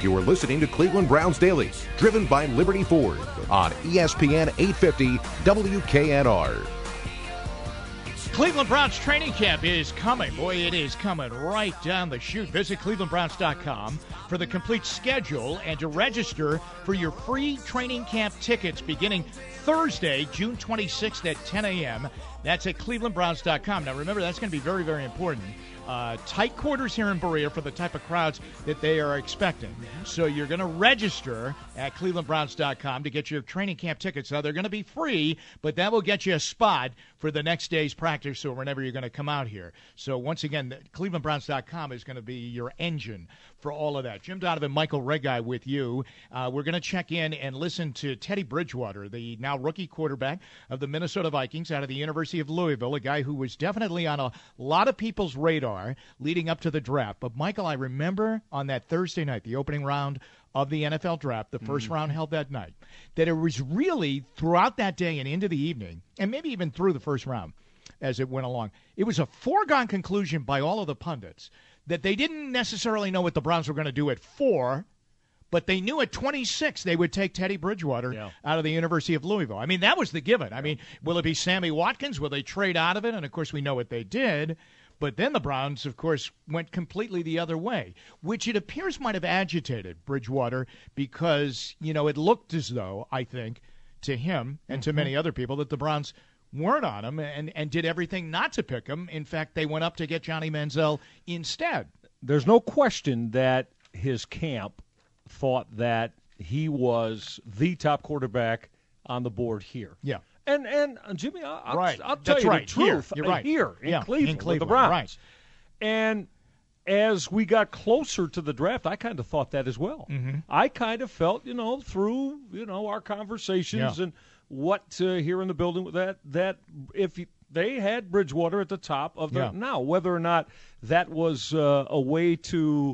You are listening to Cleveland Browns Daily, driven by Liberty Ford on ESPN 850 WKNR. Cleveland Browns training camp is coming. Boy, it is coming right down the chute. Visit clevelandbrowns.com for the complete schedule and to register for your free training camp tickets beginning Thursday, June 26th at 10 a.m. That's at clevelandbrowns.com. Now, remember, that's going to be very, very important. Tight quarters here in Berea for the type of crowds that they are expecting. So you're going to register at clevelandbrowns.com to get your training camp tickets. Now, they're going to be free, but that will get you a spot for the next day's practice or whenever you're going to come out here. So once again, clevelandbrowns.com is going to be your engine for all of that. Jim Donovan, Michael Regai with you. We're going to check in and listen to Teddy Bridgewater, the now rookie quarterback of the Minnesota Vikings out of the University of Louisville, a guy who was definitely on a lot of people's radar leading up to the draft. But, Michael, I remember on that Thursday night, the opening round of the NFL draft, the first round held that night, that it was really throughout that day and into the evening, and maybe even through the first round as it went along, it was a foregone conclusion by all of the pundits that they didn't necessarily know what the Browns were going to do at 4, but they knew at 26 they would take Teddy Bridgewater out of the University of Louisville. I mean, that was the given. I mean, will it be Sammy Watkins? Will they trade out of it? And, of course, we know what they did. But then the Browns, of course, went completely the other way, which it appears might have agitated Bridgewater because, you know, it looked as though, I think, to him and to many other people that the Browns weren't on him and did everything not to pick him. In fact, they went up to get Johnny Manziel instead. There's no question that his camp thought that he was the top quarterback on the board here. Yeah. And Jimmy, I'll tell That's you right. the truth. You're right. Here in Cleveland with the Browns. Right. And as we got closer to the draft, I kind of thought that as well. I kind of felt, through, our conversations and what here in the building that if they had Bridgewater at the top of the now, whether or not that was a way to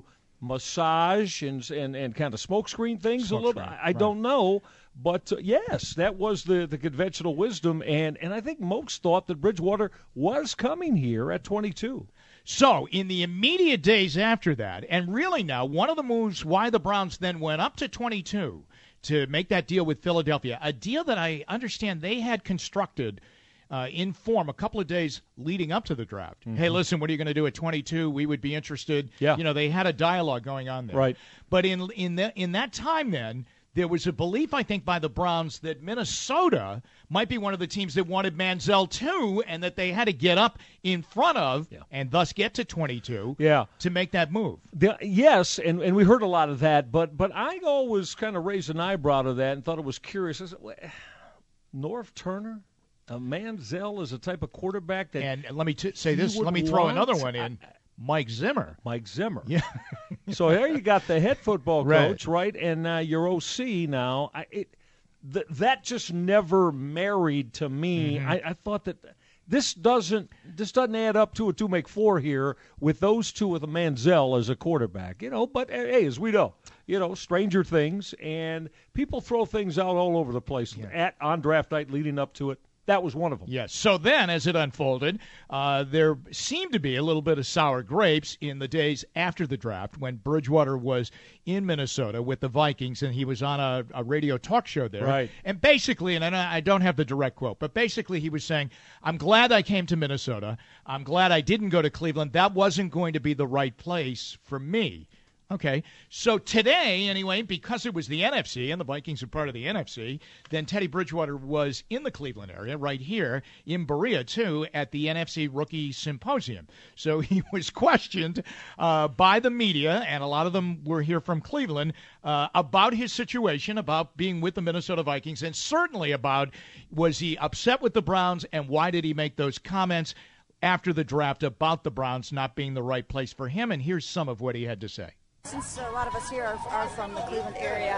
massage and kind of smokescreen things a little bit, I don't know. But, yes, that was the conventional wisdom, and I think most thought that Bridgewater was coming here at 22. So, in the immediate days after that, and really now, one of the moves why the Browns then went up to 22 to make that deal with Philadelphia, a deal that I understand they had constructed in form a couple of days leading up to the draft. Hey, listen, what are you going to do at 22? We would be interested. Yeah. They had a dialogue going on there. Right. But in that time then, there was a belief, I think, by the Browns that Minnesota might be one of the teams that wanted Manziel too, and that they had to get up in front of and thus get to 22 to make that move. Yes, and we heard a lot of that, but I always kind of raised an eyebrow to that and thought it was curious. I said, Norv Turner? Manziel is a type of quarterback that and let me say this. Let me throw another one in. Mike Zimmer. Yeah. So here you got the head football coach, right? And your OC now. That just never married to me. I thought that this doesn't add up to make 4 here with those two with a Manziel as a quarterback. But hey, as we know, stranger things, and people throw things out all over the place on draft night leading up to it. That was one of them. Yes. So then, as it unfolded, there seemed to be a little bit of sour grapes in the days after the draft when Bridgewater was in Minnesota with the Vikings, and he was on a radio talk show there. Right. And basically, and I don't have the direct quote, but basically he was saying, I'm glad I came to Minnesota. I'm glad I didn't go to Cleveland. That wasn't going to be the right place for me. Okay, so today, anyway, because it was the NFC and the Vikings are part of the NFC, then Teddy Bridgewater was in the Cleveland area right here in Berea, too, at the NFC Rookie Symposium. So he was questioned by the media, and a lot of them were here from Cleveland, about his situation, about being with the Minnesota Vikings, and certainly about was he upset with the Browns and why did he make those comments after the draft about the Browns not being the right place for him. And here's some of what he had to say. Since a lot of us here are from the Cleveland area,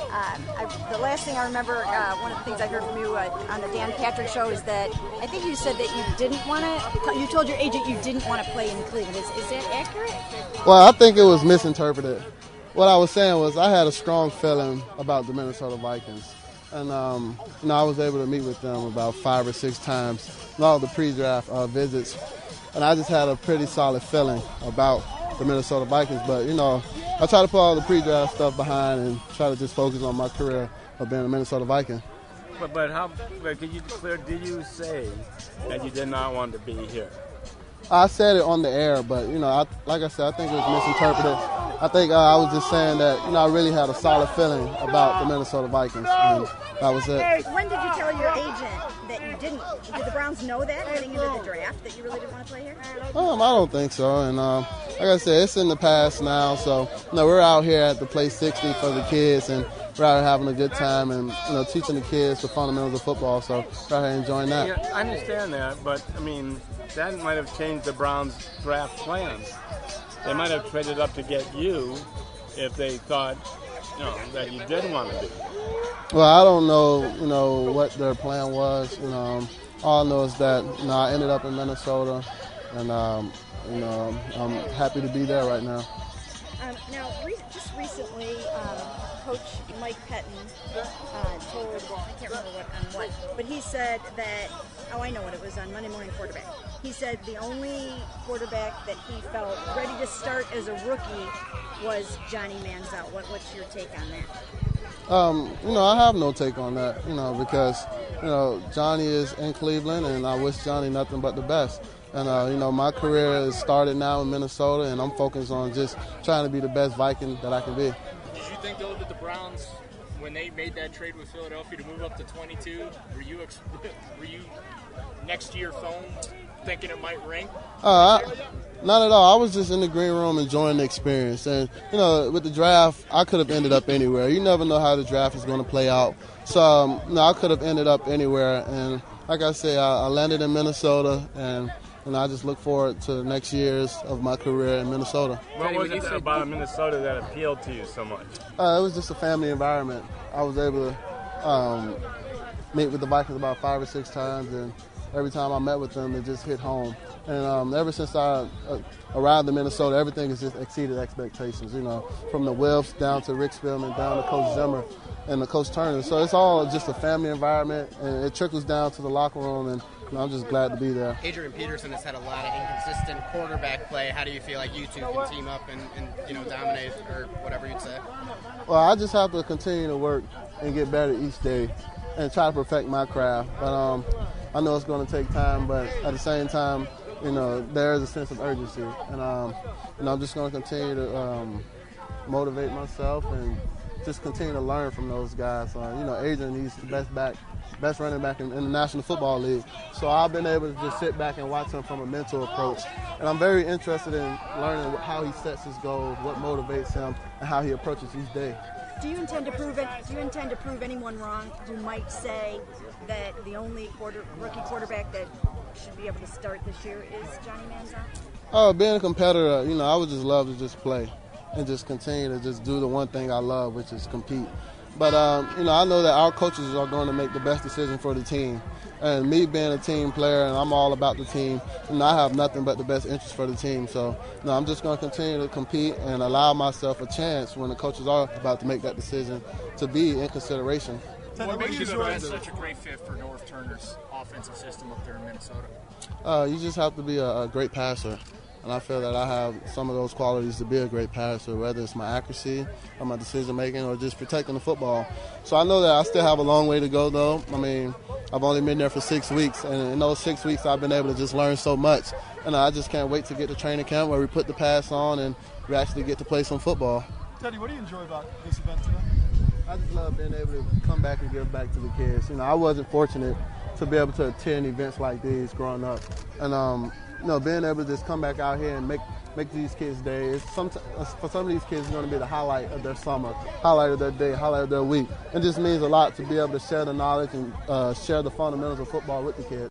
the last thing I remember, one of the things I heard from you on the Dan Patrick show is that I think you said that you didn't want to, you told your agent you didn't want to play in Cleveland. Is that accurate? Well, I think it was misinterpreted. What I was saying was I had a strong feeling about the Minnesota Vikings. And, I was able to meet with them about 5 or 6 times in all the pre-draft visits. And I just had a pretty solid feeling about the Minnesota Vikings. But, I try to put all the pre-draft stuff behind and try to just focus on my career of being a Minnesota Viking. But could you be clear, did you say that you did not want to be here? I said it on the air, but, like I said, I think it was misinterpreted. I think I was just saying that, I really had a solid feeling about the Minnesota Vikings, and that was it. When did you tell your agent that you didn't? Did the Browns know that heading into the draft, that you really didn't want to play here? I don't think so, and like I said, it's in the past now, so, we're out here at the Play 60 for the kids, and we're out here having a good time and, teaching the kids the fundamentals of football, so we're out here enjoying that. Yeah, I understand that, but, that might have changed the Browns' draft plans. They might have traded up to get you if they thought, that you did want to be. Well, I don't know, what their plan was. All I know is that, I ended up in Minnesota, and, I'm happy to be there right now. Now, just recently, Coach Mike Pettin told, I can't remember what, but he said that, I know what it was, on Monday Morning Quarterback. He said the only quarterback that he felt ready to start as a rookie was Johnny Manziel. What's your take on that? I have no take on that, because, Johnny is in Cleveland, and I wish Johnny nothing but the best. And, my career has started now in Minnesota, and I'm focused on just trying to be the best Viking that I can be. Did you think, though, that the Browns, when they made that trade with Philadelphia to move up to 22, were you next to your phone thinking it might ring? Not at all. I was just in the green room enjoying the experience. And, with the draft, I could have ended up anywhere. You never know how the draft is going to play out. So, I could have ended up anywhere. And like I said, I landed in Minnesota, and I just look forward to next years of my career in Minnesota. What was it about Minnesota that appealed to you so much? It was just a family environment. I was able to meet with the Vikings about 5 or 6 times, and every time I met with them, it just hit home. And ever since I arrived in Minnesota, everything has just exceeded expectations, from the Wilfs down to Rick Spielman, down to Coach Zimmer and the Coach Turner. So it's all just a family environment, and it trickles down to the locker room, and I'm just glad to be there. Adrian Peterson has had a lot of inconsistent quarterback play. How do you feel like you two can team up and dominate, or whatever you'd say? Well, I just have to continue to work and get better each day and try to perfect my craft. But I know it's going to take time, but at the same time, there is a sense of urgency. And, I'm just going to continue to motivate myself and just continue to learn from those guys. Adrian, he's the best running back in the National Football League. So I've been able to just sit back and watch him from a mental approach. And I'm very interested in learning how he sets his goals, what motivates him, and how he approaches each day. Do you intend to prove anyone wrong who might say that the only rookie quarterback that should be able to start this year is Johnny Manziel? Being a competitor, I would just love to just play and just continue to just do the one thing I love, which is compete. But, I know that our coaches are going to make the best decision for the team. And me being a team player, and I'm all about the team, I have nothing but the best interest for the team. So, I'm just going to continue to compete and allow myself a chance when the coaches are about to make that decision to be in consideration. What makes you such a great fit for Norv Turner's offensive system up there in Minnesota? You just have to be a great passer. And I feel that I have some of those qualities to be a great passer, whether it's my accuracy or my decision-making or just protecting the football. So I know that I still have a long way to go, though. I've only been there for 6 weeks, and in those 6 weeks I've been able to just learn so much. And I just can't wait to get to training camp where we put the pass on and we actually get to play some football. Teddy, what do you enjoy about this event today? I just love being able to come back and give back to the kids. I wasn't fortunate to be able to attend events like these growing up. And, being able to just come back out here and make these kids' days, for some of these kids, it's going to be the highlight of their summer, highlight of their day, highlight of their week. It just means a lot to be able to share the knowledge and share the fundamentals of football with the kids.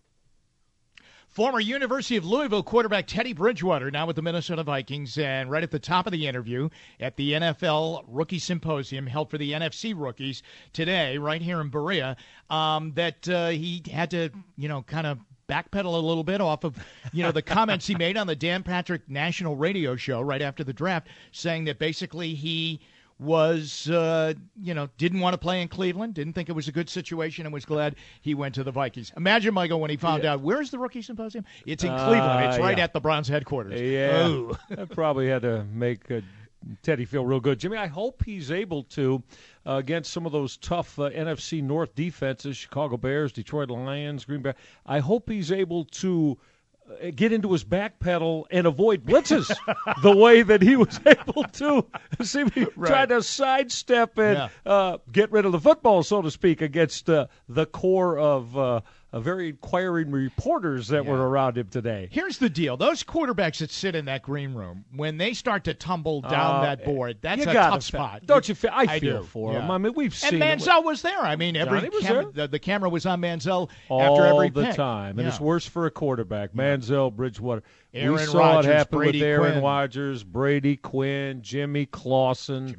Former University of Louisville quarterback Teddy Bridgewater now with the Minnesota Vikings, and right at the top of the interview at the NFL Rookie Symposium held for the NFC rookies today right here in Berea, that he had to, kind of backpedal a little bit off of, the comments he made on the Dan Patrick National Radio Show right after the draft, saying that basically he was, didn't want to play in Cleveland, didn't think it was a good situation, and was glad he went to the Vikings. Imagine, Michael, when he found out, where's the Rookie Symposium? It's in Cleveland. It's right at the Browns headquarters. Yeah. Oh. That probably had to make Teddy feel real good. Jimmy, I hope he's able to, against some of those tough NFC North defenses, Chicago Bears, Detroit Lions, Green Bay, I hope he's able to get into his back pedal and avoid blitzes the way that he was able to. See, he tried to sidestep and get rid of the football, so to speak, against the core of very inquiring reporters that were around him today. Here's the deal. Those quarterbacks that sit in that green room, when they start to tumble down that board, that's a tough spot. Don't you feel? I feel for him. I mean, we've seen and Manziel was there. I mean, the camera was on Manziel after every pick. All the time. And it's worse for a quarterback. Manziel, Bridgewater. Aaron we saw Rodgers, it happen Brady with Aaron Quinn. Rodgers, Brady Quinn, Jimmy Clausen.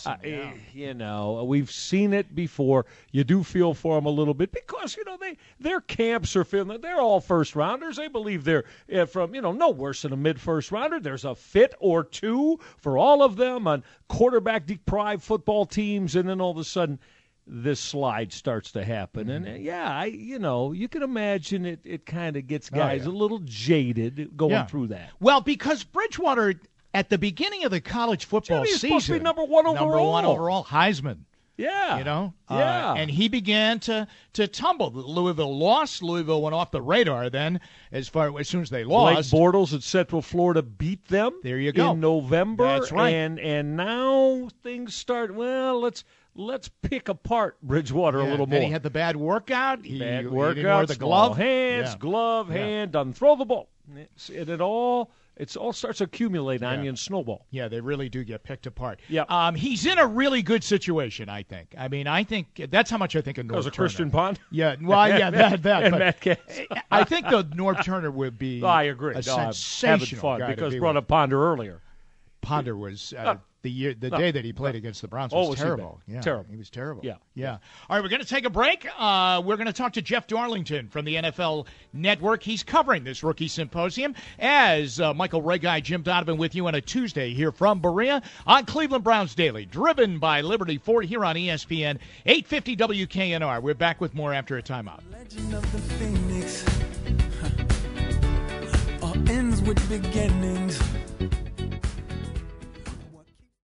We've seen it before. You do feel for them a little bit because, their camps are feeling they're all first-rounders. They believe they're from, no worse than a mid-first rounder. There's a fit or two for all of them on quarterback-deprived football teams, and then all of a sudden this slide starts to happen. And, you can imagine it kind of gets guys a little jaded going through that. Well, because Bridgewater, at the beginning of the college football season, supposed to be number one overall. Heisman. Yeah. And he began to tumble. Louisville lost. Louisville went off the radar then as soon as they lost. Blake Bortles at Central Florida beat them. There you go. In November. That's right. And now things start, let's pick apart Bridgewater a little more. Then he had the bad workout. He didn't wear the glove. glove. Hand, doesn't throw the ball. It all starts to accumulate on you and snowball. Yeah, they really do get picked apart. Yeah. He's in a really good situation, I think. I mean, I think that's how much I think of Norv Turner. Christian Pond? Yeah, well, that. And but Matt Katz. I think the Norv Turner would be I agree. a sensational guy because to be brought up Ponder earlier. Ponder was the day that he played against the Browns was terrible. Yeah, terrible. He was terrible. Yeah. All right, we're going to take a break. We're going to talk to Jeff Darlington from the NFL Network. He's covering this Rookie Symposium as Michael Regai, Jim Donovan with you on a Tuesday here from Berea on Cleveland Browns Daily, driven by Liberty Ford here on ESPN 850 WKNR. We're back with more after a timeout. Legend of the Phoenix all ends with beginnings.